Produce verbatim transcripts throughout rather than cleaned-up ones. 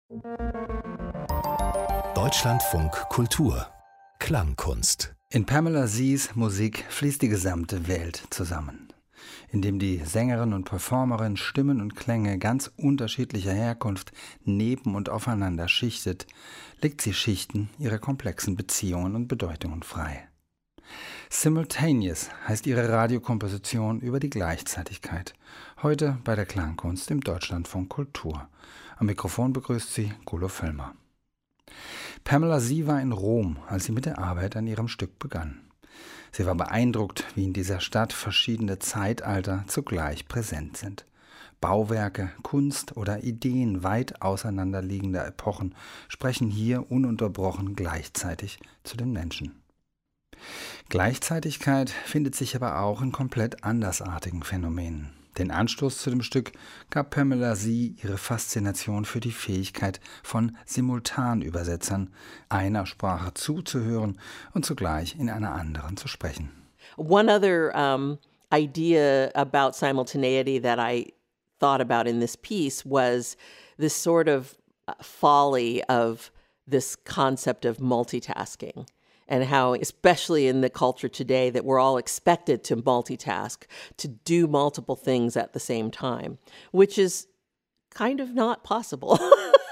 Deutschlandfunk Kultur Klangkunst. In Pamela Sees Musik fließt die gesamte Welt zusammen. Indem die Sängerin und Performerin Stimmen und Klänge ganz unterschiedlicher Herkunft neben und aufeinander schichtet, legt sie Schichten ihrer komplexen Beziehungen und Bedeutungen frei. Simultaneous heißt ihre Radiokomposition über die Gleichzeitigkeit. Heute bei der Klangkunst im Deutschlandfunk Kultur. Am Mikrofon begrüßt sie Gulo Völlmer. Pamela See war in Rom, als sie mit der Arbeit an ihrem Stück begann. Sie war beeindruckt, wie in dieser Stadt verschiedene Zeitalter zugleich präsent sind. Bauwerke, Kunst oder Ideen weit auseinanderliegender Epochen sprechen hier ununterbrochen gleichzeitig zu den Menschen. Gleichzeitigkeit findet sich aber auch in komplett andersartigen Phänomenen. Den Anstoß zu dem Stück gab Pamela See ihre Faszination für die Fähigkeit von Simultanübersetzern, einer Sprache zuzuhören und zugleich in einer anderen zu sprechen. One other um, idea about simultaneity that I thought about in this piece was this sort of folly of this concept of multitasking. And how, especially in the culture today, that we're all expected to multitask, to do multiple things at the same time, which is kind of not possible.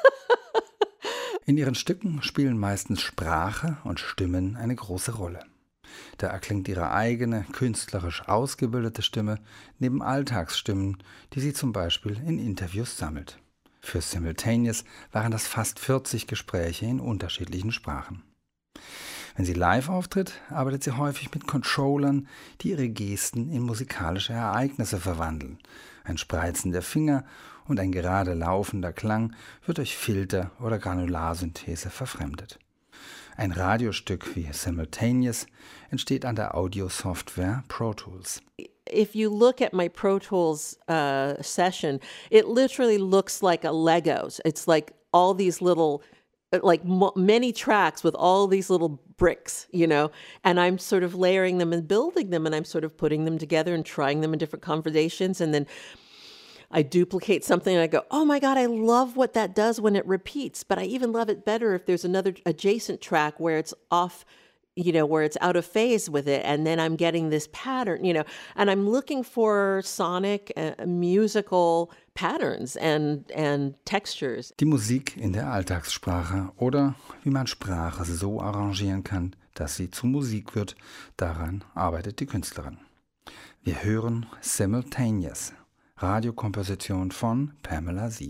In ihren Stücken spielen meistens Sprache und Stimmen eine große Rolle. Da erklingt ihre eigene, künstlerisch ausgebildete Stimme neben Alltagsstimmen, die sie zum Beispiel in Interviews sammelt. Für Simultaneous waren das fast vierzig Gespräche in unterschiedlichen Sprachen. Wenn sie live auftritt, arbeitet sie häufig mit Controllern, die ihre Gesten in musikalische Ereignisse verwandeln. Ein Spreizen der Finger und ein gerade laufender Klang wird durch Filter oder Granularsynthese verfremdet. Ein Radiostück wie Simultaneous entsteht an der Audiosoftware Pro Tools. If you look at my Pro Tools uh, session, it literally looks like a Legos. It's like all these little like m- many tracks with all these little bricks, you know, and I'm sort of layering them and building them, and I'm sort of putting them together and trying them in different conversations, and then I duplicate something and I go, oh my God, I love what that does when it repeats, but I even love it better if there's another adjacent track where it's off, you know, where it's out of phase with it, and then I'm getting this pattern, you know, and I'm looking for sonic, uh, musical patterns and, and textures. Die Musik in der Alltagssprache oder wie man Sprache so arrangieren kann, dass sie zu Musik wird, daran arbeitet die Künstlerin. Wir hören Simultaneous, Radiokomposition von Pamela See.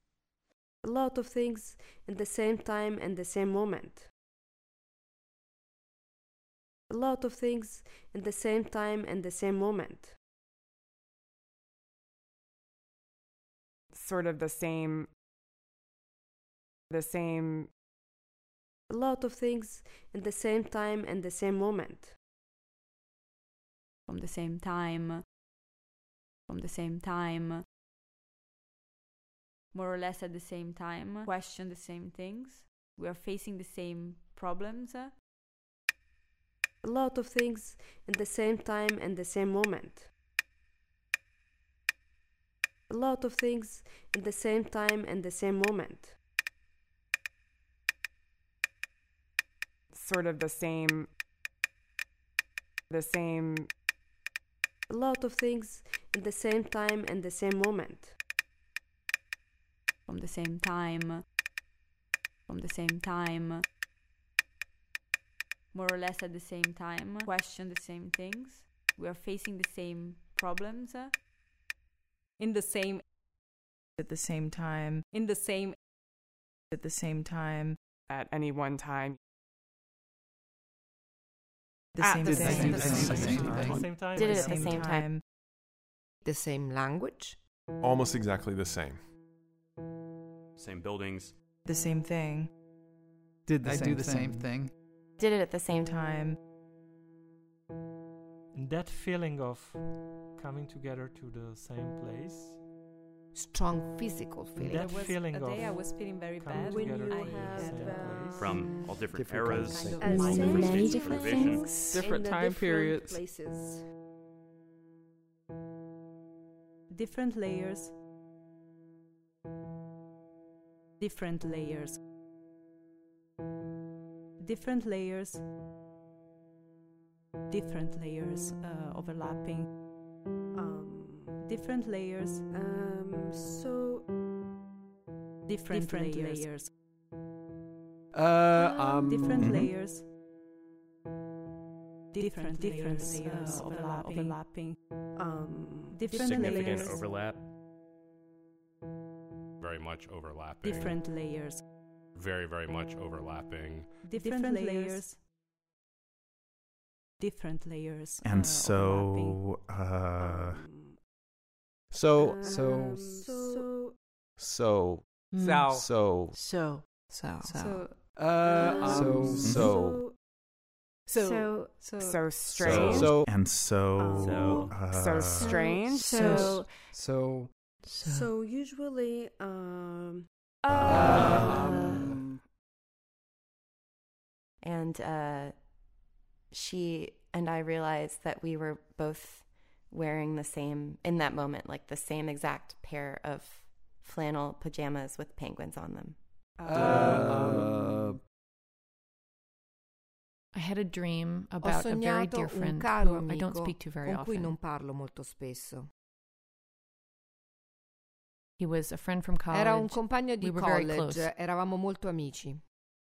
A lot of things in the same time and the same moment. A lot of things in the same time and the same moment. Sort of the same, the same. A lot of things in the same time and the same moment. From the same time, from the same time, more or less at the same time, question the same things. We are facing the same problems. A lot of things in the same time and the same moment. A lot of things in the same time and the same moment. Sort of the same, the same. A lot of things in the same time and the same moment. From the same time, from the same time, more or less at the same time, question the same things. We are facing the same problems. In the same, At the same time, in the same, at the same time, at any one time. The At same, the same, same- the the same, same time. time. Did it at the same time. The same language? Almost exactly the same. Same buildings. The same thing. Did the I same do the thing. same thing. Did it at the same Time. And that feeling of coming together to the same place. Strong physical feeling. That There was feeling a of day I was feeling very coming bad. together When to you the have, same uh, place. From all different Different eras, kinds of As all many different stages different of vision. things Different in the time different periods. places. Different layers. different layers, different layers, different layers uh, overlapping, Um, different layers, um, so different, different layers. layers. Uh, um, different mhm. layers, different, different layers, uh, overlapping, overlapping. um, different Significant layers, overlap. Very much overlapping. different layers, Very, very much overlapping. different, different layers, different layers. And uh, overlapping. so, uh, So, um, so, so, so, So. so, So. So. So, uh, um, so, so, so, so, so, So strange. so, and so, So. uh, So strange. So, so, so usually, um, um, And uh, she and I realized that we were both wearing the same, in that moment, like the same exact pair of flannel pajamas with penguins on them. uh, I had a dream Ho about a very sognato dear un friend caro who I amico don't speak to very con cui often. non parlo molto spesso. He was a friend from college. Era un compagno di we were very college, close. eravamo molto amici.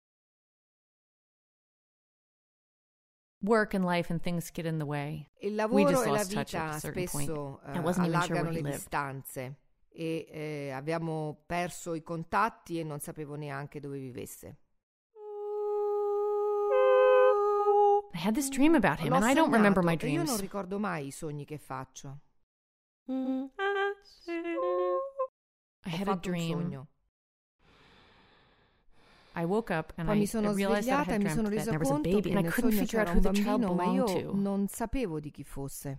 Work and life and things get in the way. Il We lavoro just e la lost touch at vita a certain point. spesso I eh, wasn't even sure allargano where he le lived. distanze e eh, abbiamo perso i contatti e non sapevo neanche dove vivesse. I had this dream about him, L'ho and I don't remember my sognato e io non dreams. ricordo mai i sogni che faccio. I Ho had a fatto un dream. sogno. I woke up and Poi I, mi sono I realized that I svegliata e had mi sono dreamt that resa there was a conto baby, che and I nel couldn't sogno figure out c'era who un the child bambino, ma belonged io to. non sapevo di chi fosse.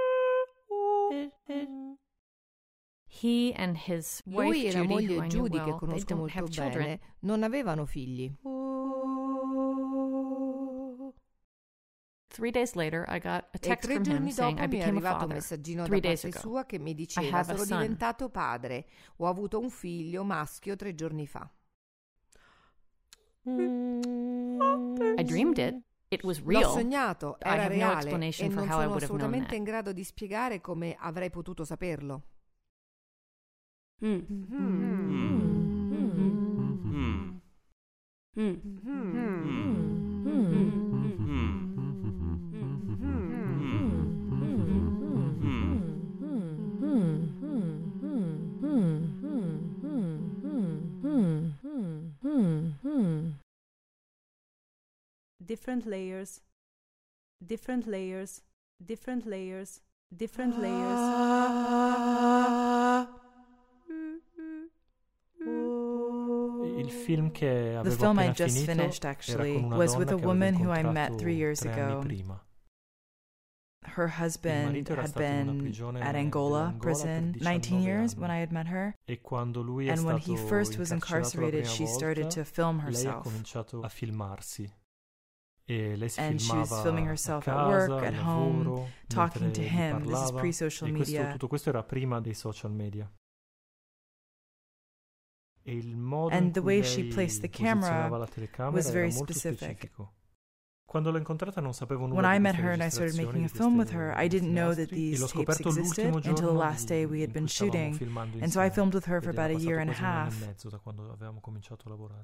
He and his wife Lui e la Judy, who moglie I knew Judy, che well, they conosco don't molto have children. bene, non avevano figli. Three days later, I got a E text tre from him giorni saying dopo I mi è became a arrivato un father messaggino da three days parte ago. sua che mi I diceva: have a sono son. diventato padre, ho avuto un figlio maschio tre giorni fa. I dreamed it. It was L'ho real. sognato, I era have no reale e explanation for non how I sono would have known assolutamente that. in grado di spiegare come avrei potuto saperlo. different layers, different layers, different layers, different layers. Il film che avevo The film I appena just finito finished era actually con una was donna with a che avevo woman who I incontrato met three years tre anni ago. prima. Her Il husband marito era had stato in una been prigione at Angola dell'Angola prison per nineteen diciannove years anni. when I had met her. E quando lui è And when stato he first was incarcerato la incarcerated, prima she started volta, to film lei ha herself. cominciato a filmarsi. E lei si And she filmava was filming a herself casa, at work, al at home, lavoro, talking mentre to gli him. This is parlava. pre-social E questo- media. tutto questo era prima dei social media. E il modo And in the cui way she lei placed the posizionava camera la telecamera was era very molto specific. specifico. Quando l'ho incontrata non sapevo nulla When I di met queste her and I started registrazioni, making a di film with queste- her, I di didn't questi know that nastri, e these l'ho tapes scoperto existed l'ultimo until the giorno last day we di- had in been cui stavamo shooting. filmando And so I insieme. filmed with her for Ed era about a year and a passato quasi un anno half. e mezzo da quando avevamo cominciato a lavorare.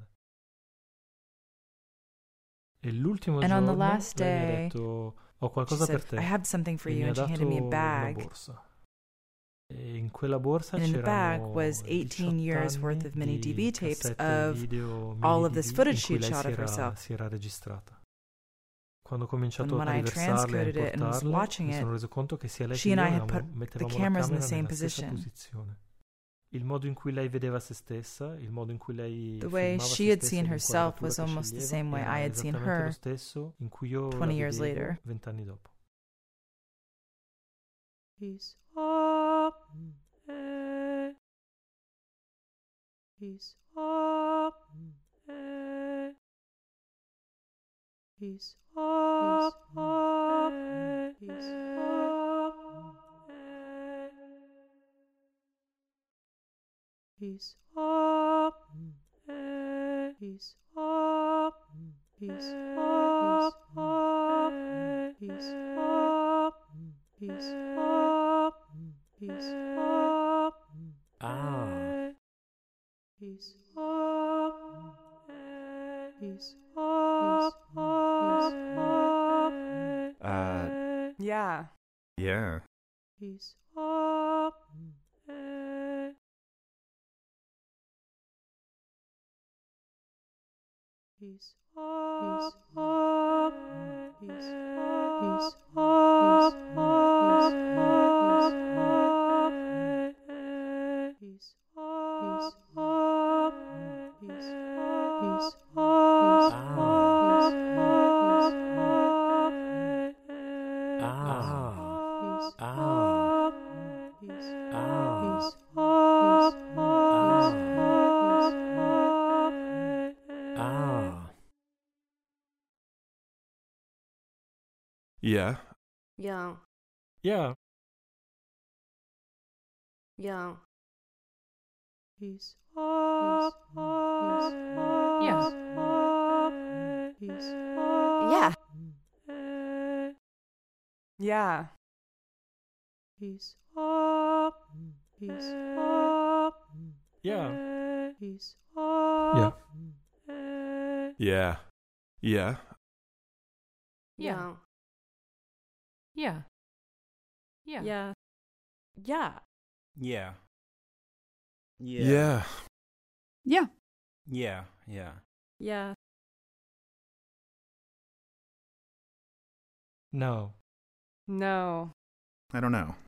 E l'ultimo And on the giorno last lei mi ha day, detto: ho She qualcosa per said, te. I have something for E you, mi ha and she dato handed me a una bag. borsa. E in quella borsa And in the bag c'erano was eighteen years diciotto worth of mini anni D V di tapes cassette of video, mini all of this D V footage in cui she'd lei shot si of era, herself. si era registrata. Quando ho cominciato And when a I riversarle e transcoded it and was importarle, watching mi sono it, reso conto che sia lei she che and io I had avevamo- put the mettevamo la cameras in the camera same nella stessa position. posizione. Il modo in cui lei vedeva se stessa, il modo in cui lei The way filmava she se had stessa seen e herself l'inquadratura was che almost the sceglieva same way era I had seen esattamente lo her stesso in cui io la twenty years vedevo later. vent'anni dopo. He's up there. He's up there. He's up, up there. He's up there. He's up He's up, up, he's up, he's up, he's up, Ah. he's up, he's up, he's up, Uh, Yeah. yeah. he's up, he's up, he's up, he's up, he's up, he's up, he's up, he's up, he's up, Ah. he's Ah. up, he's Ah. he's up, Ah. Yeah. Yeah. Yeah. Yeah. he's up, he's Yeah. up, he's up, Yeah. Yeah. he's up, he's up, Yeah. he's up, Yeah. Yeah. Yeah. Yeah. Yeah. Yeah. Yeah. Yeah. Yeah. Yeah. Yeah. Yeah. Yeah. No. No. I don't know.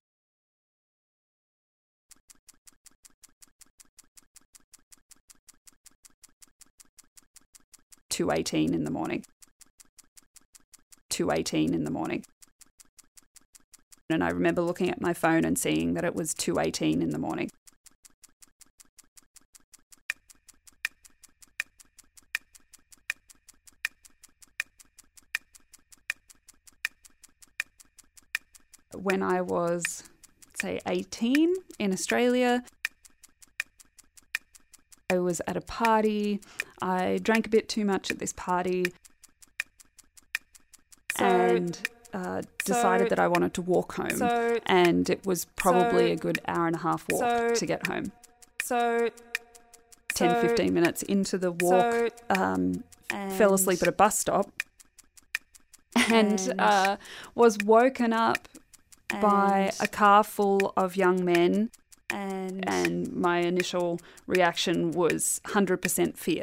two eighteen in the morning. two eighteen in the morning. And I remember looking at my phone and seeing that it was two eighteen in the morning. When I was, say, eighteen in Australia, I was at a party. I drank a bit too much at this party So- and uh, decided so- that I wanted to walk home. so- and it was probably so- a good hour and a half walk so- to get home. So, ten, so- fifteen minutes into the walk, so- um, fell asleep at a bus stop and, And- uh, was woken up by And- a car full of young men, and and my initial reaction was one hundred percent fear.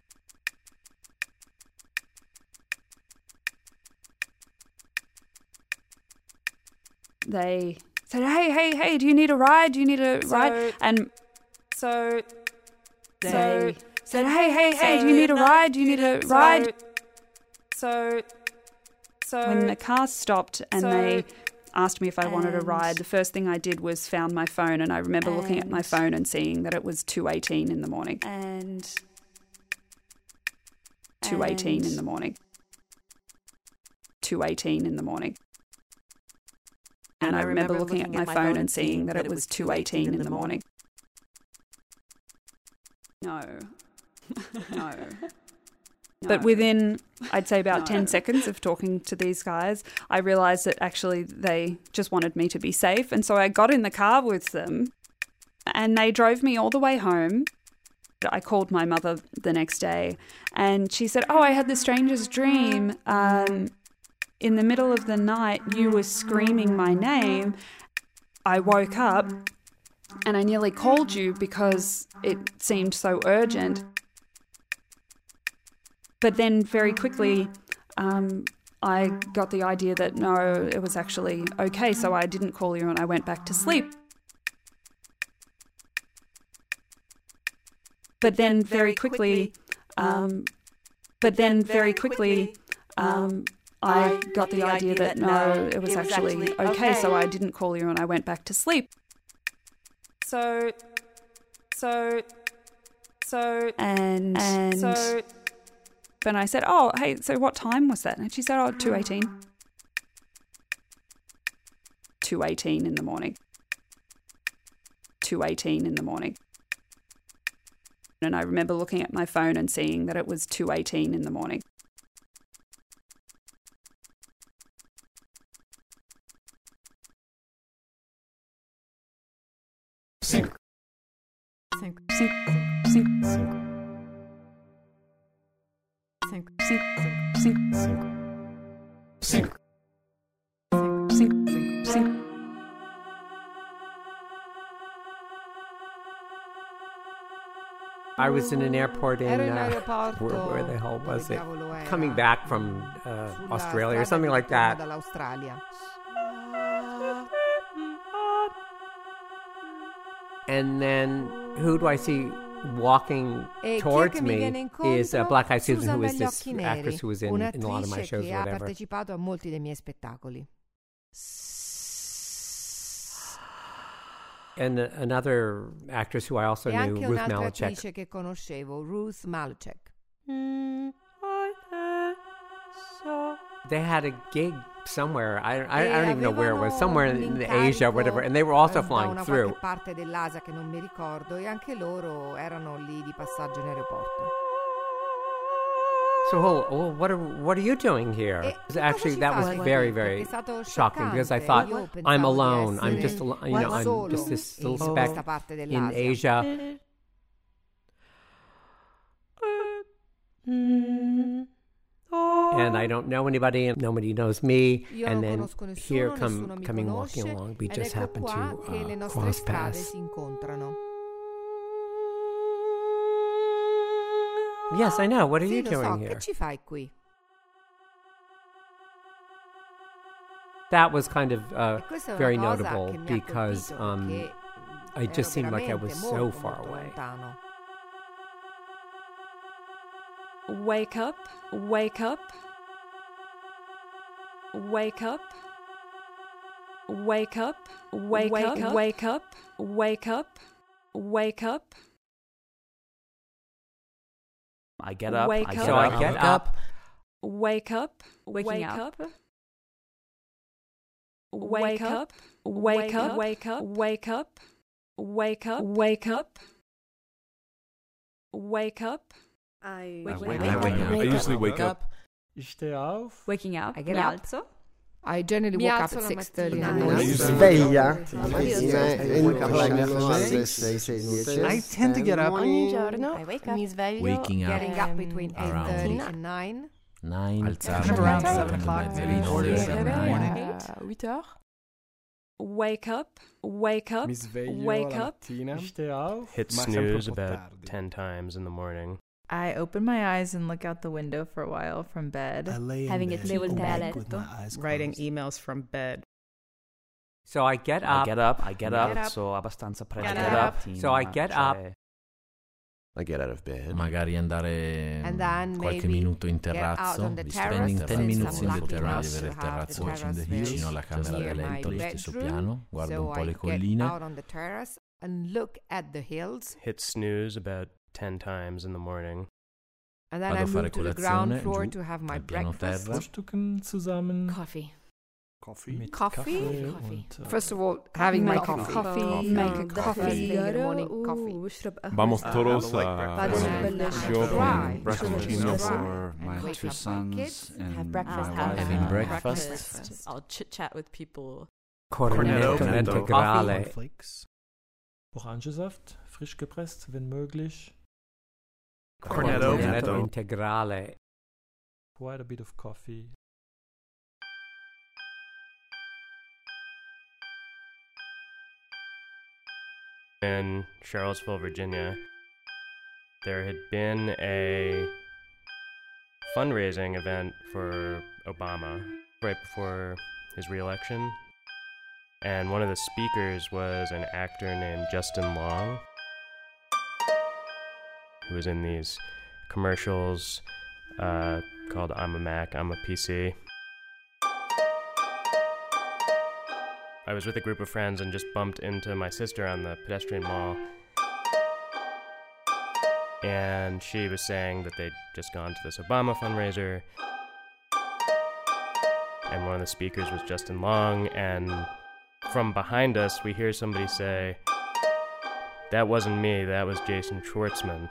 They said, hey, hey, hey, do you need a ride? Do you need a So- ride? And so they so- said, hey, hey, hey, so- do you need a ride? Do you need a so- ride? So, so When the car stopped and so- they asked me if I wanted a and- ride, the first thing I did was found my phone, and I remember looking at my and- phone and seeing that it was two eighteen in the morning. and two eighteen in and- the morning. two eighteen in the morning. And, I remember looking at my phone and seeing that it was two eighteen in the morning. No. No. But within, I'd say about ten seconds of talking to these guys, I realised that actually they just wanted me to be safe. And so I got in the car with them and they drove me all the way home. I called my mother the next day and she said, oh, I had the strangest dream. Um, in the middle of the night, you were screaming my name. I woke up and I nearly called you because it seemed so urgent. But then very quickly, um, I got the idea that no, it was actually okay, so I didn't call you and I went back to sleep. But then very quickly, um, but then very quickly, um, I got the idea that no, it was actually okay, so I didn't call you and I went back to sleep. so so so And, and so then I said, oh, hey, so what time was that? And she said, oh, two eighteen. two eighteen in the morning. two eighteen in the morning. And I remember looking at my phone and seeing that it was two eighteen in the morning. Cinco. Cinco. Cinco. Cinco. Cinco. Cinco. Cinco. Cinco. Cinco. I was in an airport in, Ero in uh, aeroporto. where, where the hell was Dove it? cavolo era? Coming back from uh, Sulla Australia or strada something che like torna that. dall'Australia. And then who do I see walking E chi è towards che mi me viene incontro? is uh, Black Eyed Susan, Susan who is dagli this occhi neri, actress who was in, in a lot of my un'attrice shows or che ha whatever. partecipato a molti dei miei spettacoli. And uh, another actress who I also E knew, anche Ruth un'altra Malachek. attrice che conoscevo, Ruth Malachek. They had a gig somewhere. I, I, E I don't even know where it was. avevano Somewhere un in incarico, Asia or whatever. And they were also eh, da flying una through. qualche parte dell'Asia che non mi ricordo, e anche loro erano lì di passaggio in aeroporto. So, well, well, what are what are you doing here? E Because Actually, ci that was fai qui? very, Perché very è stato shocking because I scioccante. thought Io pensavo I'm di alone. I'm essere just, al- you know, I'm solo just this in little questa speck parte in dell'Asia. Asia. And I don't know anybody, and nobody knows me. Io and non then conosco nessuno, here nessuno come mi coming walking conosce, along, we ed just ecco happen qua to che le uh, nostre cross strade paths. si incontrano. Yes, I know. What are Sì, you lo doing so, here? che ci fai qui? That was kind of uh, E questa è una very cosa notable che mi ha because colpito, um, perché I ero just seemed like I veramente was so molto, far molto away. lontano. Wake up, wake up, wake up, wake up, wake up, wake up, wake up, wake up. I get up. Wake I up. get So up. I get up. Wake up, Waking wake up. up. Wake up, wake up, wake up, wake up, wake up, wake up, wake up. I Wake- wake wake up. up. wake up. I usually wake up. Ich stehe auf. Waking up. I get Mi up. alzo. I generally Mi woke up alzo at la six thirty in the mattina. morning. Sveglia. I tend to get up Ogni giorno I wake up. mi sveglio Waking up. Getting up ehm, between eight around thirty and nine. nine. Alzarmi Around per seven prendere o'clock. il Quarter sole to alle nine. nine. uh, huit heures. Wake up, wake up, Mi sveglio wake la up. mattina. Ich stehe auf. Hit ma sempre snooze un po' about tardi. ten times in the morning. I open my eyes and look out the window for a while from bed. I lay in Having a bed table awake toilet. with my eyes Writing closed. emails from bed. So I get I up. get up. I get Get up. up. So abbastanza presto. Get la up. mattina, So I get up. cioè, I get out of bed. Magari andare And then qualche maybe minuto in get out terrazzo, on the visto terrace, spending ten since minutes I'm in the lucky terrace, enough avere il to have the terrazzo terrace vicino alla very camera da near my letto, allo stesso bedroom. piano, guardo So un po' I le get colline. out on the terrace and look at the hills, Hit snooze about ten times in the morning. and then Vado I a fare move to the ground colazione floor giù to have my al piano breakfast. terra. Frühstücken zusammen. Coffee. Coffee. Mit Coffee? Kaffee Coffee. und, äh, First of all, having my Make coffee. coffee, make a The coffee. first thing in the morning, coffee. Vamos Uh, todos have a a light a breakfast. un Then shopping dry. frappuccino Dry. for And my wake two up my sons kids, and Have my breakfast. wife. Have Having uh, breakfast. I'll chit chat with people. Cornetto Cornetto integrale. Cornflakes. Orangensaft, frisch gepresst, wenn möglich. Cornetto. Cornetto integrale. Quite a bit of coffee. In Charlottesville, Virginia, there had been a fundraising event for Obama right before his reelection. And one of the speakers was an actor named Justin Long, who was in these commercials uh, called I'm a Mac, I'm a P C. I was with a group of friends and just bumped into my sister on the pedestrian mall. And she was saying that they'd just gone to this Obama fundraiser. And one of the speakers was Justin Long. And from behind us, we hear somebody say, "That wasn't me, that was Jason Schwartzman."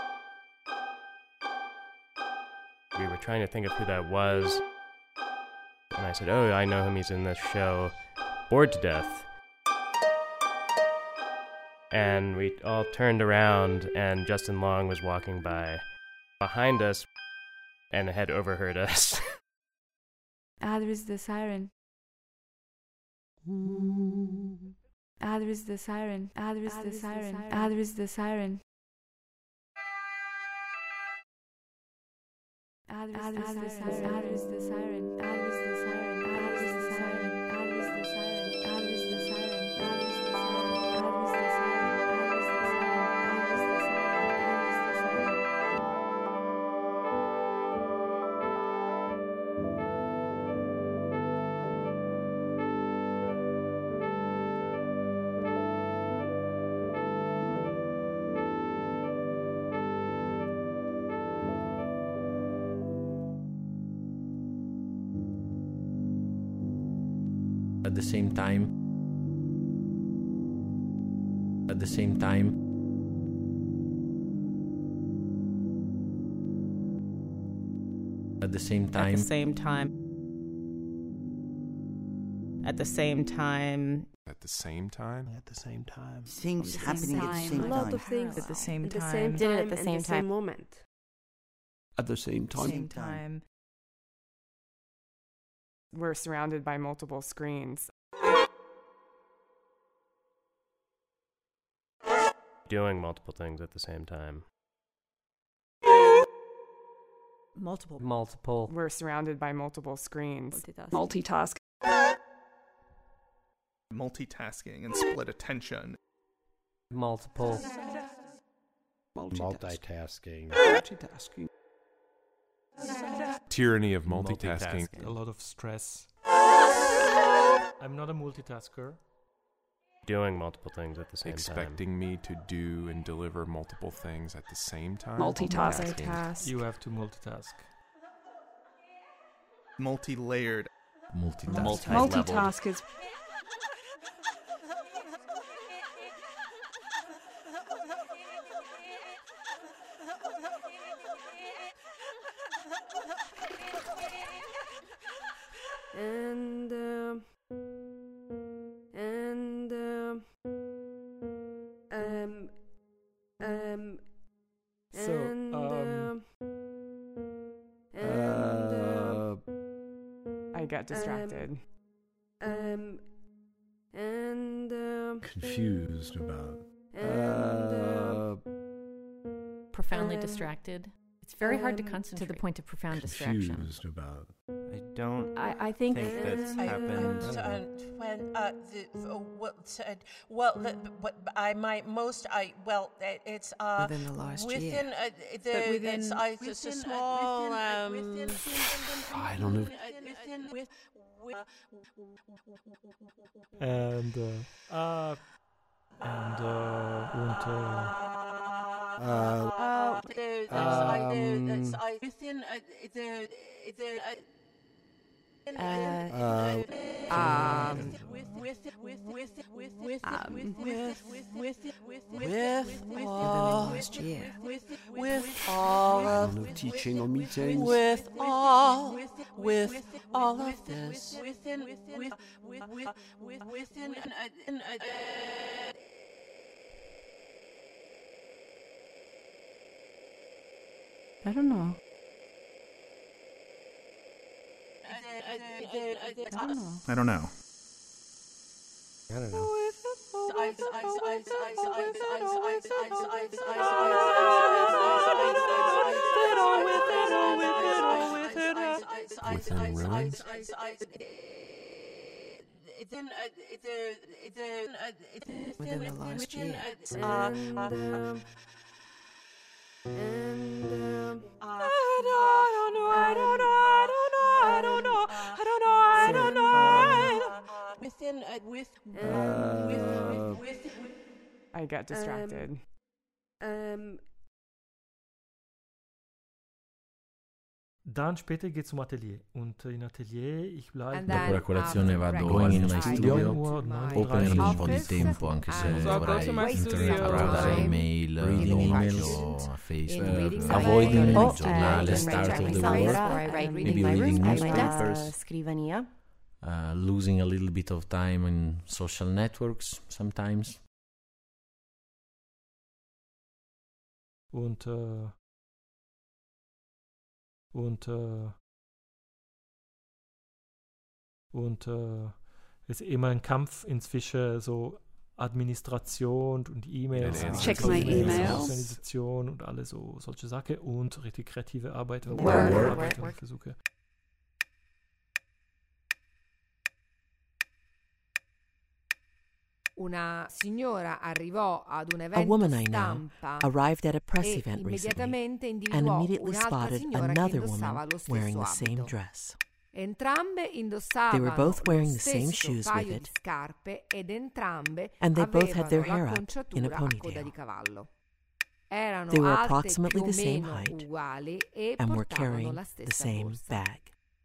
We were trying to think of who that was. And I said, "Oh, I know him, he's in this show, Bored to Death." And we all turned around, and Justin Long was walking by behind us and had overheard us. Ah, there is the siren. Ah, there is the siren. Ah, there is the siren. Ah, there is the siren. Ah, there is the siren. Ah, there is the siren. Ah, there is the siren. Ah, there is the siren. Ah, there is the siren. Ah, there is the siren. Ah, there is the siren. Ah, there is the siren. Ah, there is the siren. Ah, there is the siren. Ah, there is the At the same time, at the same time, at the same time, At the same time. At the same time. At the same time? At the same time. Things At the happening same at the time. same A lot time. of things At the same at the time. same Did it time at the and same the time. same moment. At the same time. Same time. We're surrounded by multiple screens. Doing multiple things at the same time. Multiple. Multiple. We're surrounded by multiple screens. Multitask. Multitasking and split attention. Multiple. Multitasking. Multitasking. Tyranny of multitasking. A lot of stress. I'm not a multitasker. Doing multiple things at the same Expecting me to do and deliver multiple things at the same time. Multitask. Multitask. You have to multitask. Multi-layered. Multitask. Multitask is And uh, and uh, um um So, and um, uh, and uh, I get distracted. um and uh, Confused about. and uh, Profoundly Um, distracted. It's very hard to um, concentrate to the point of profound distraction. Confused about. I don't I, I think, think that's I- happened. Uh, when uh, the, uh, well, uh, well the, what I might most I well it- it's uh Within the last within year. uh, the But within- it's uh, just a small um I don't know. within with with and uh, uh and uh, und uh, Uh, uh, the, that's, I, the, that's, um, I, within uh, the the uh, Uh, Um, with with with with with with Um, with with with with with Within the all last year. with with all I of don't know, teaching or meetings. with all with all of this within with with with with within an an I don't know. I don't know. I don't know. Within ruins? Within the last year. and um, and um, I don't know, I don't know, I don't know, I don't know, I don't know, I don't know, I don't know. Within, uh, with, Uh, with, with, with, I get distracted. um, dann später geht's zum Atelier und in Atelier ich bleibe And Dopo then la colazione after vado breakfast, in my I studio, go to my open un po' di office tempo anche se and So I go avrai to my internet, studio. guardare Time email, reading do emails, faccio a in Facebook, reading avoiding my- il giornale, uh, start right of the beside work, where I write maybe reading my reading room at my newspapers, desk, scrivania. uh, losing a little bit of time in social networks sometimes. Und, äh, und, äh, und äh, es ist immer ein Kampf inzwischen so Administration und E-Mails, Ja, check my emails. Organisation und alle so solche Sachen und richtig kreative Arbeit und Work, Arbeit work, und work. Versuche. Una signora arrivò ad un A evento woman I know stampa arrived at a press e event recently immediatamente and individuò immediately un'altra spotted signora che another indossava woman lo stesso wearing the same abito. dress. Entrambe They indossavano were both lo wearing the same stesso shoes with paio it, di scarpe ed entrambe and they both had avevano their hair up l'acconciatura in a a coda ponytail. di cavallo. Erano They were alte approximately più o the same meno height uguali e and were portavano carrying la the stessa same borsa. bag.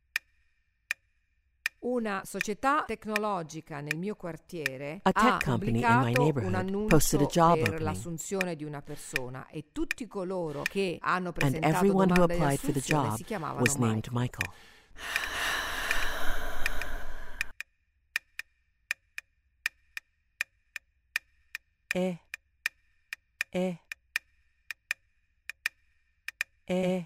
Una società tecnologica nel mio quartiere A ha tech company in my pubblicato un neighborhood annuncio posted a job per opening, l'assunzione di una persona e tutti coloro che hanno and presentato everyone who domanda di applied for the assunzione job si chiamavano was named Michael. Michael. Eh, eh, eh.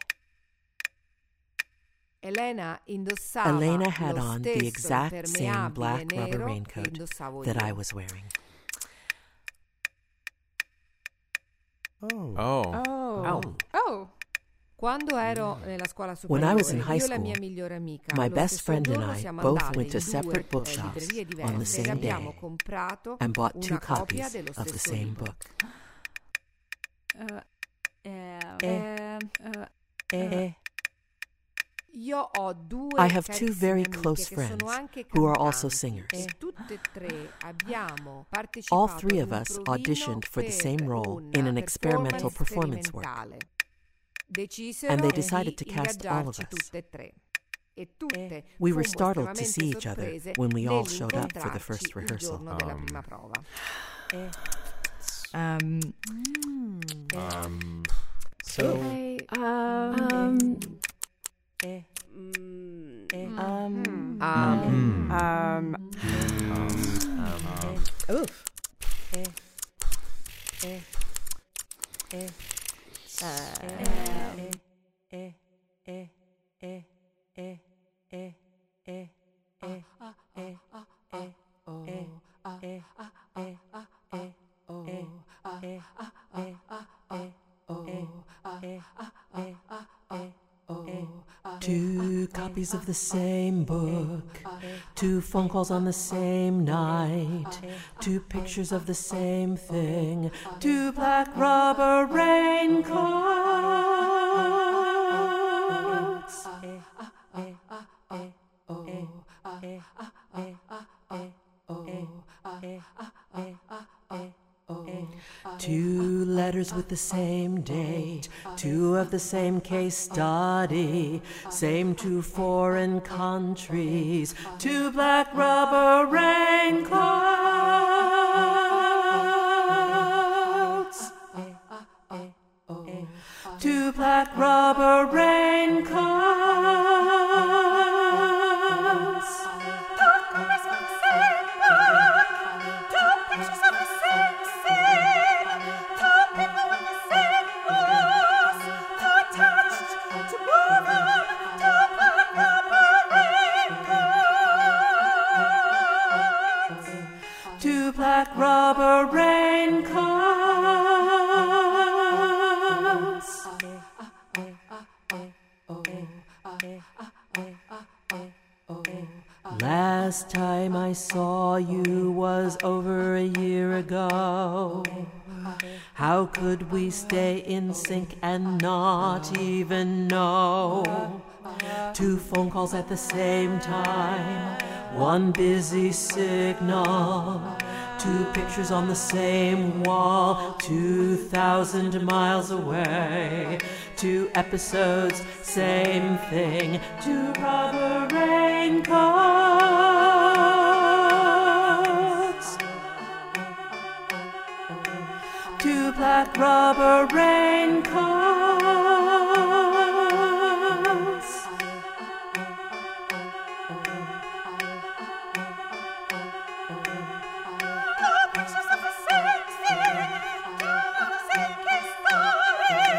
Elena indossava Elena had lo on the stesso exact same impermeabile black rubber nero che raincoat indossavo that I io. was wearing. Oh. Oh. Oh. Quando ero nella scuola When I superiore, was in high io e la school, mia migliore amica, my lo best stesso friend and giorno I siamo both andate went to in due separate eh, bookshops librerie on the diverse e same abbiamo day comprato and bought two una copia copies dello of the stesso same libro. book. Uh, um, Eh. um, uh, Eh. Io ho due I have two carissime very amiche close che friends sono anche who are also cantanti singers. e tutte e tre abbiamo All partecipato three ad of un us provino auditioned for the per same role una in an experimental performance work, sperimentale. Decisero and they decided to di cast all of ingaggiarci us. tutte e tre. E tutte We were fummo startled to estremamente see each other sorprese when we all showed up for the nell'incontrarci first il rehearsal. giorno della Um, prima prova. Um, Um, So, um, Eh. Mm, Eh. mm. Um. Um. Hmm. Um. um, oof. Eh. Eh. Eh. Eh. Eh. Eh. Eh. Eh. Eh. Eh. Eh. Eh. Eh. Oh. Eh. Eh. Eh. Eh. Oh. Eh. Eh. Eh. Eh. Oh. Eh. Eh. Eh. Oh. Two copies of the same book, two phone calls on the same night, two pictures of the same thing, two black rubber raincoats. Two letters with the same date, two of the same case study, same two foreign countries, two black rubber raincoats. Two black rubber raincoats. Two black rubber raincoats. Last time I saw you was over a year ago. How could we stay in sync and not even know? Two phone calls at the same time, one busy signal, two pictures on the same wall, two thousand miles away, two episodes, same thing, two rubber raincoats, two black rubber raincoats. Two pictures of the same thing, two of the same case story.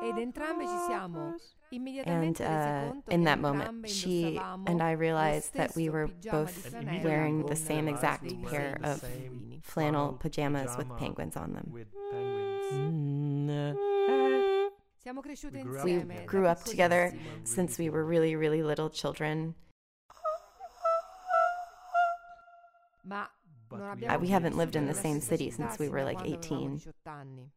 Ed entrambe ci siamo And immediatamente resi uh, conto in che that entrambe moment, she indossavamo and I lo realized that we stesso were pigiama both di flanella wearing con the same dei exact disegni pair of pinguini. flannel pajamas with penguins on them. Siamo cresciute We insieme. grew da up together piccolissime. since we were really, really little children. Ma non Uh, abbiamo we più haven't lived in the vissuto same nella stessa city città since we fino were a like quando avevamo eighteen. diciotto anni.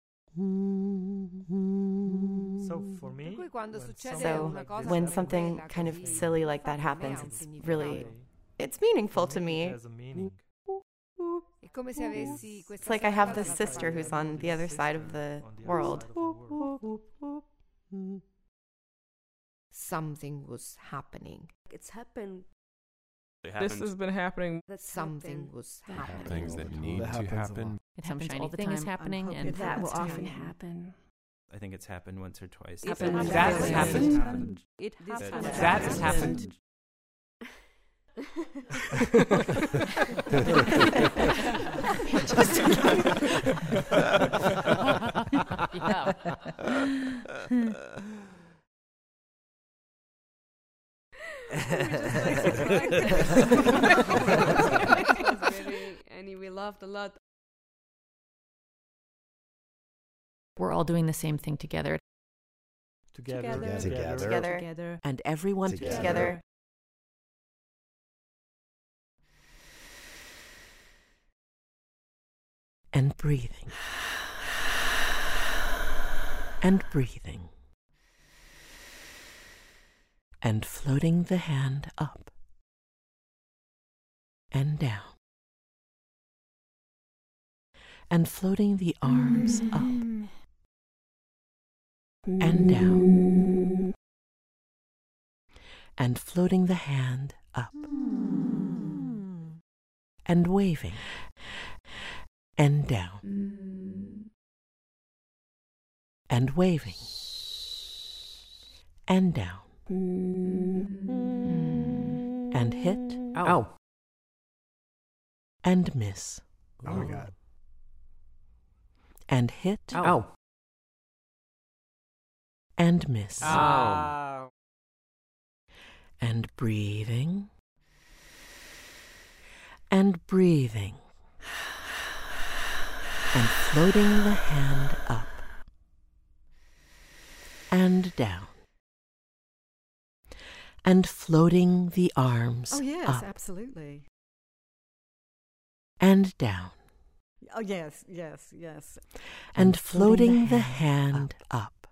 So for me, Per cui quando when succede So una cosa when come something quella kind of così, silly like that per me ha happens, un it's significato. really, it's meaningful to me. has a meaning. È come se avessi It's questa like I have sorella this dall'altra sister parte who's del on mondo. the other side of the world. Something was happening. It's happened. This has been happening. Something was happening. Things that need That to happens a happen. lot. It Some happens shiny all the thing time. is happening, and that will it's often time. happen. I think it's happened once or twice. It happens. That has happened. happened. It This has has happened. That has happened. And we laughed a lot. We're all doing the same thing together. Together. Together. Together. Together. Together. And everyone Together. Together. and breathing. And breathing. And floating the hand up and down. And floating the arms up and down. And floating the hand up and waving and down and waving and down and hit Ow. and miss Oh my God. and hit Ow. and miss Ow. and breathing and breathing and floating the hand up and down and floating the arms Oh, yes, up absolutely. and down Oh, yes, yes, yes. and floating the hand up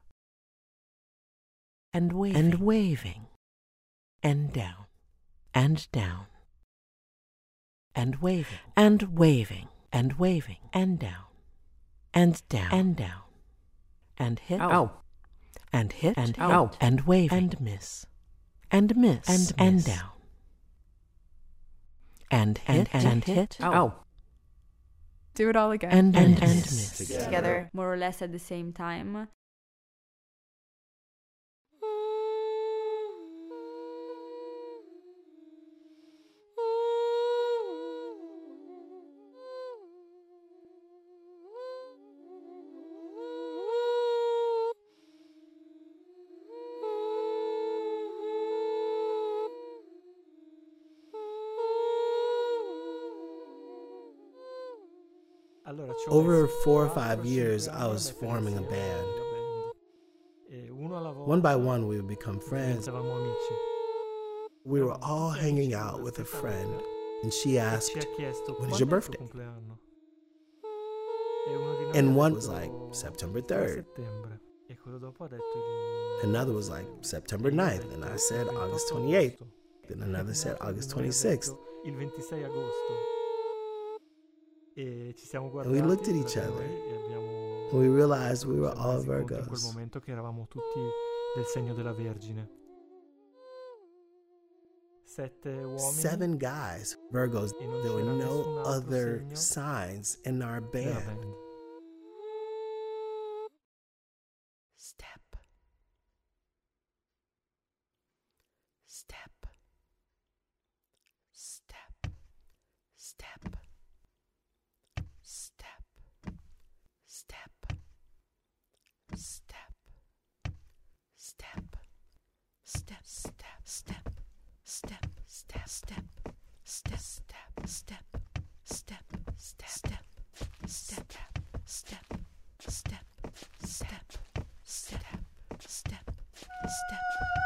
and waving and waving and down and down and waving and waving and waving and down and down and down and hit Ow. and hit and Ow. hit and waving and miss and miss and and down and hit and, and hit Ow. Do it all again. and and, and miss Together. More or less at the same time. Over four or five years, I was forming a band. One by one, we would become friends. We were all hanging out with a friend, and she asked, "When is your birthday?" And one was like, September third. Another was like, September ninth. And I said, August twenty-eighth. Then another said, August twenty-sixth. And we looked at each other, and we realized we were all Virgos. Seven guys, Virgos. There were no other signs in our band. Step. Step. Step. Step. Step. Step. Step. step, step, step, step, step, step,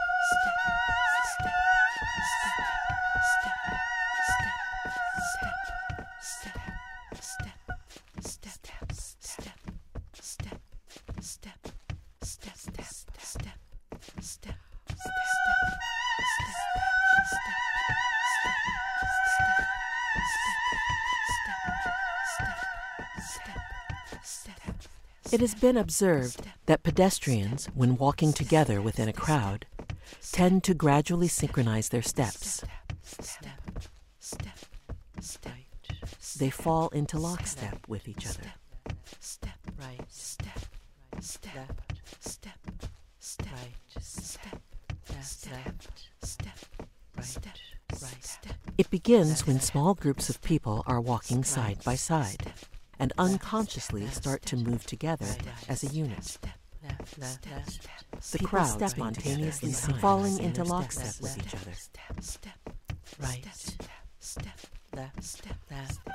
It has been observed that pedestrians, when walking together within a crowd, tend to gradually synchronize their steps. They fall into lockstep with each other. step, right, step, step, step, step, right, step, left, step, right, right, step. It begins when small groups of people are walking side by side and unconsciously start to move together as a unit. The crowd spontaneously falling into lockstep with each other. Right, step, left, step, left, step,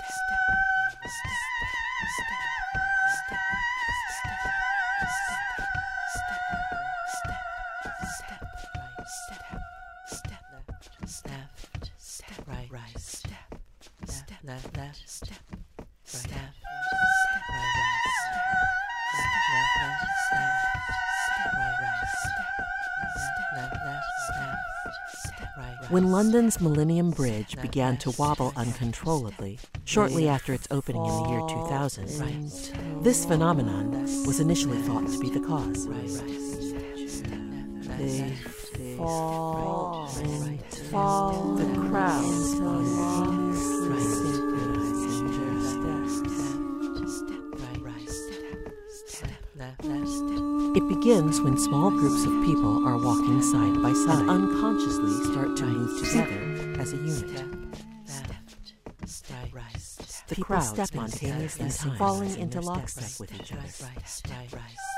right, right, step, step, left, left, step, step, right, When London's Millennium Bridge began to wobble uncontrollably, shortly after its opening in the year two thousand, this phenomenon was initially thought to be the cause. They fall and fall. The crowd It begins when small groups of people are walking side by side and unconsciously start to move together as a unit. The crowd spontaneously falling into lockstep with each other.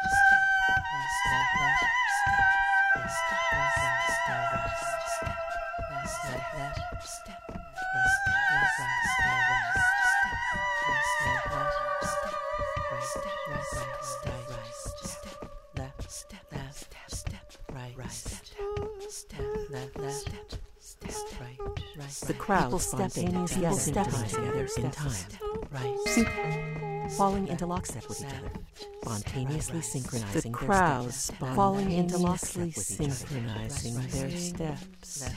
The crowd spontaneously synchronizing their steps in time, falling into lockstep with each other, spontaneously synchronizing the crowd falling into lockstep with each other, synchronizing their steps.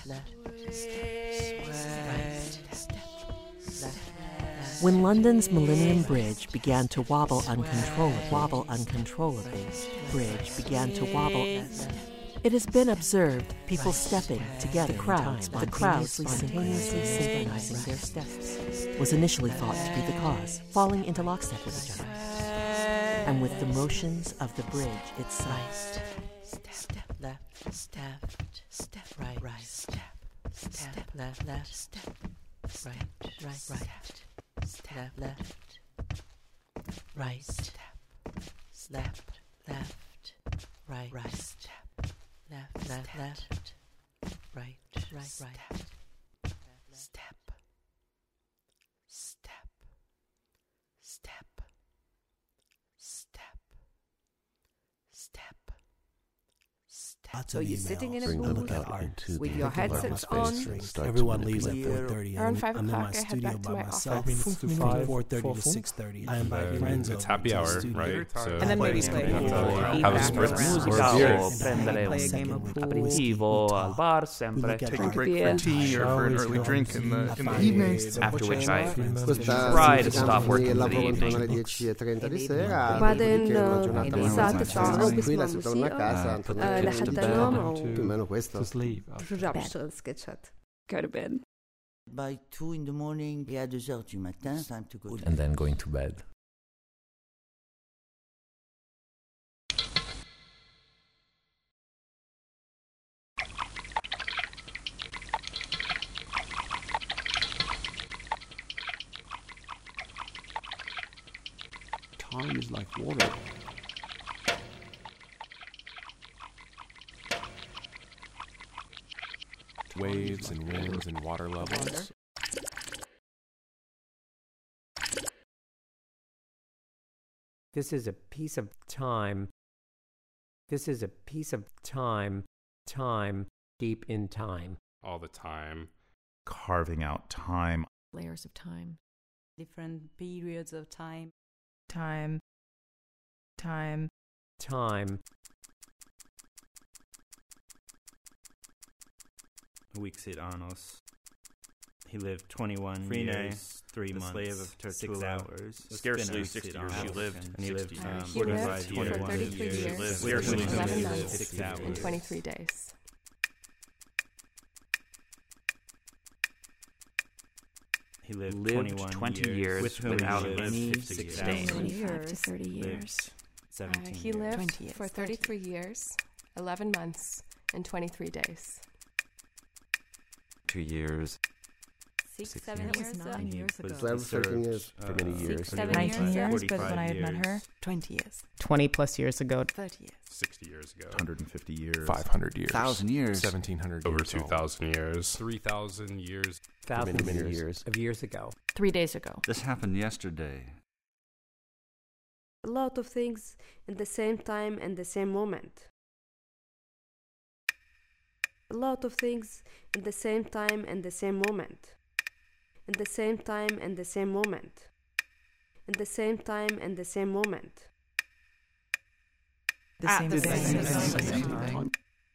When London's Millennium Bridge began to wobble uncontrollably, wobble uncontrollably, bridge began to wobble. It has been observed people stepping together, the crowd, the crowd spontaneously synchronizing their steps, was initially thought to be the cause, falling into lockstep with each other, and with the motions of the bridge itself. Step, left, step, step, right, right, step, step, left, left, step, right, right, right, step, left, right, step, left, left, right, right, step. Left, left, left, right, right, right, step, step, step, step, step, step. So you're sitting in a Bring booth them out into with the your picking headsets up my on. space, start Everyone to leaves at manipulate. four thirty. Around I'm, five I'm in o'clock, my I head studio back to by my myself. office. minutes to From five, four thirty four to full? six thirty. I And invite then friends it's over happy to the hour, studio. right? So And then maybe you play have to a have a game spritz of or musica beer. o prendere Play a un game of aperitivo al bar, sempre. Take a break for tea or for an early drink in the, in the evening. After which I Questa try to stop working for the lavoro intorno alle evening. dieci e trenta di sera. وبعدين dopodiché una giornata الساعة abbastanza تسعة أو بسمع tranquilla, si torna a casa. موسيقى آه، لحتى أنام أو Più o meno questo. برجع بشتغل سكتشات. Go to bed. By two in the morning et à deux heures du matin, it's time to go to And then going to bed. Time is like water. Waves and winds and water levels. This is a piece of time. This is a piece of time, time, deep in time. All the time. Carving out time. Layers of time. Different periods of time. Time. Time. Time. Huixit Anos. He lived twenty-one Frine, years, three the months, slave of six Tertulla. hours. Scarcely sixty years. She lived and he lived sixty um, years. He lived for thirty-three years, She lived eleven scarcely months, sixty hours. and twenty-three days. He lived, lived twenty-one twenty years, years with whom without he lived any six stain. hours. twenty-five to thirty years. seventeen Uh, he years. lived twenty for thirty-three years, eleven months, and twenty-three days. Two years. Six, Six seven years. years, Nine nine years years ago. ago. twelve, thirteen years. For many Uh, years. Six, seven nineteen years. years, but forty-five when I had met years. her. Twenty years. twenty plus years ago. Thirty years. sixty years ago. one hundred fifty years. five hundred years. Thousand years. seventeen hundred Over years. two thousand years. three thousand years. Thousands many years. of years ago. Three days ago. This happened yesterday. A lot of things in the same time and the same moment. A lot of things in the same time and the same moment. In the same time and the same moment. In the same time and the same moment. The At same the thing. same time.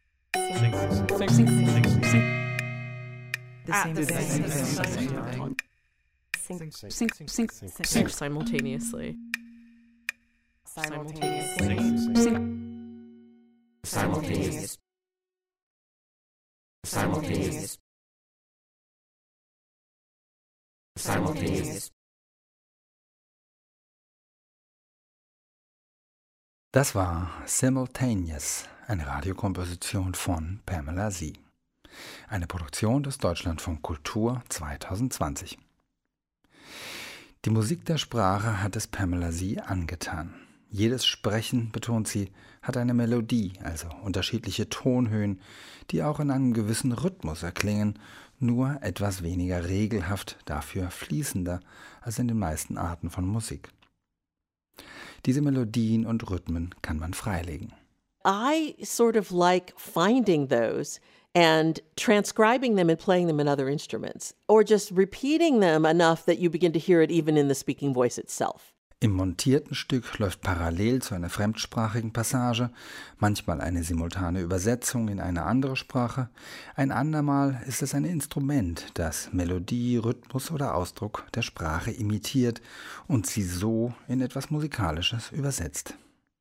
The same thing. Sync, sync, sync, Sync. sync simultaneously. Simultaneously. Simultaneous. Simultaneous. Simultaneous. Das war Simultaneous, eine Radiokomposition von Pamela Sie. Eine Produktion des Deutschlandfunk Kultur zwanzig zwanzig. Die Musik der Sprache hat es Pamela Sie angetan. Jedes Sprechen, betont sie, hat eine Melodie, also unterschiedliche Tonhöhen, die auch in einem gewissen Rhythmus erklingen, nur etwas weniger regelhaft, dafür fließender als in den meisten Arten von Musik. Diese Melodien und Rhythmen kann man freilegen. I sort of like finding those and transcribing them and playing them in other instruments, or just repeating them enough that you begin to hear it even in the speaking voice itself. Im montierten Stück läuft parallel zu einer fremdsprachigen Passage manchmal eine simultane Übersetzung in eine andere Sprache, ein andermal ist es ein Instrument, das Melodie, Rhythmus oder Ausdruck der Sprache imitiert und sie so in etwas Musikalisches übersetzt.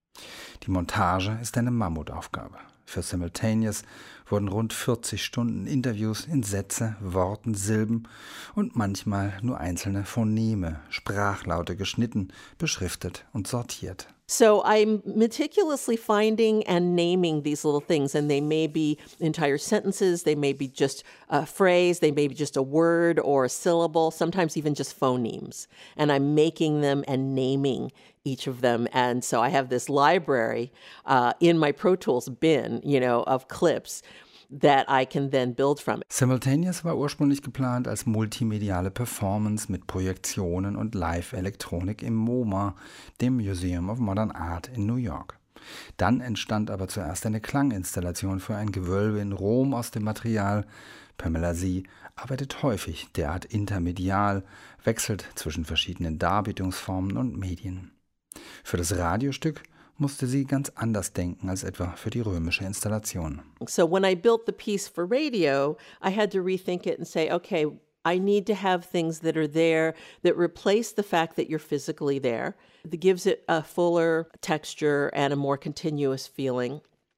Die Montage ist eine Mammutaufgabe. Für Simultaneous wurden rund vierzig Stunden Interviews in Sätze, Worten, Silben und manchmal nur einzelne Phoneme, Sprachlaute geschnitten, beschriftet und sortiert. So I'm meticulously finding and naming these little things, and they may be entire sentences, they may be just a phrase, they may be just a word or a syllable, sometimes even just phonemes. And I'm making them and naming each of them. And so I have this library uh, in my Pro Tools bin, you know, of clips that I can then build from. Simultaneous war ursprünglich geplant als multimediale Performance mit Projektionen und Live-Elektronik im MoMA, dem Museum of Modern Art in New York. Dann entstand aber zuerst eine Klanginstallation für ein Gewölbe in Rom aus dem Material. Pamela Sie arbeitet häufig derart intermedial, wechselt zwischen verschiedenen Darbietungsformen und Medien. Für das Radiostück musste sie ganz anders denken als etwa für die römische Installation. So when I built the piece for radio, I had to rethink it and say, okay, I need to have things that are there that replace the fact that you're physically there, that gives it a fuller texture and a more continuous feeling,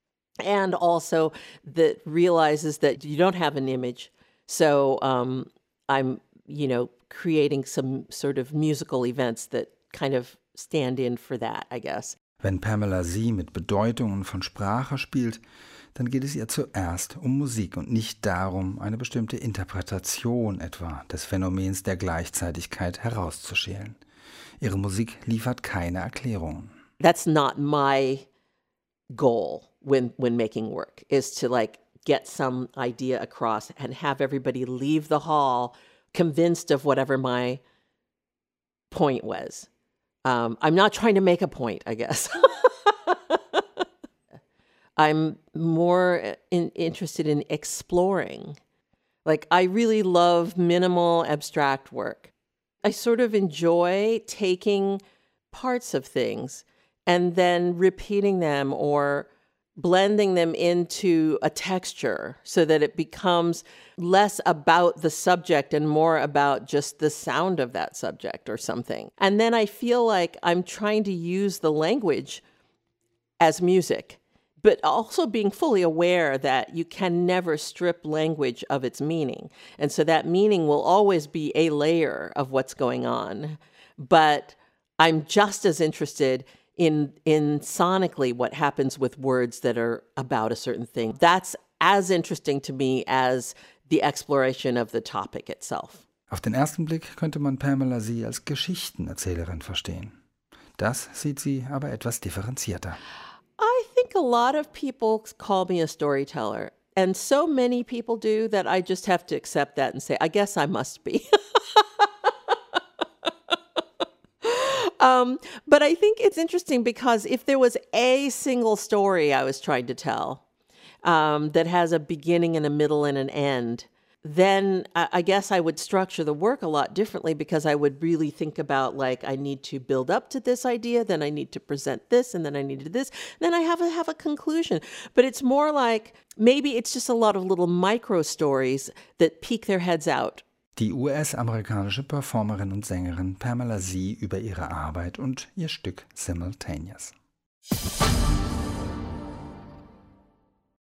and also that realizes that you don't have an image. So um, I'm, you know, creating some sort of musical events that kind of stand in for that, I guess. Wenn Pamela Sie mit Bedeutungen von Sprache spielt, dann geht es ihr zuerst um Musik und nicht darum, eine bestimmte Interpretation etwa des Phänomens der Gleichzeitigkeit herauszuschälen. Ihre Musik liefert keine Erklärungen. That's not my goal when when making work, is to like get some idea across and have everybody leave the hall convinced of whatever my point was. Um, I'm not trying to make a point, I guess. I'm more in, interested in exploring. Like, I really love minimal abstract work. I sort of enjoy taking parts of things and then repeating them or blending them into a texture so that it becomes less about the subject and more about just the sound of that subject or something. And then I feel like I'm trying to use the language as music, but also being fully aware that you can never strip language of its meaning. And so that meaning will always be a layer of what's going on. But I'm just as interested in in sonically what happens with words that are about a certain thing. That's as interesting to me as the exploration of the topic itself. Auf den ersten Blick könnte man Pamela Sie als Geschichtenerzählerin verstehen. Das sieht sie aber etwas differenzierter. I think a lot of people call me a storyteller, and so many people do that I just have to accept that and say, I guess I must be. um, but I think it's interesting because if there was a single story I was trying to tell um, that has a beginning and a middle and an end, then I guess I would structure the work a lot differently because I would really think about, like, I need to build up to this idea, then I need to present this, and then I need to do this, then I have to have a conclusion. But it's more like maybe it's just a lot of little micro stories that peek their heads out. Die U S-amerikanische Performerin und Sängerin Pamela Sie über ihre Arbeit und ihr Stück Simultaneous.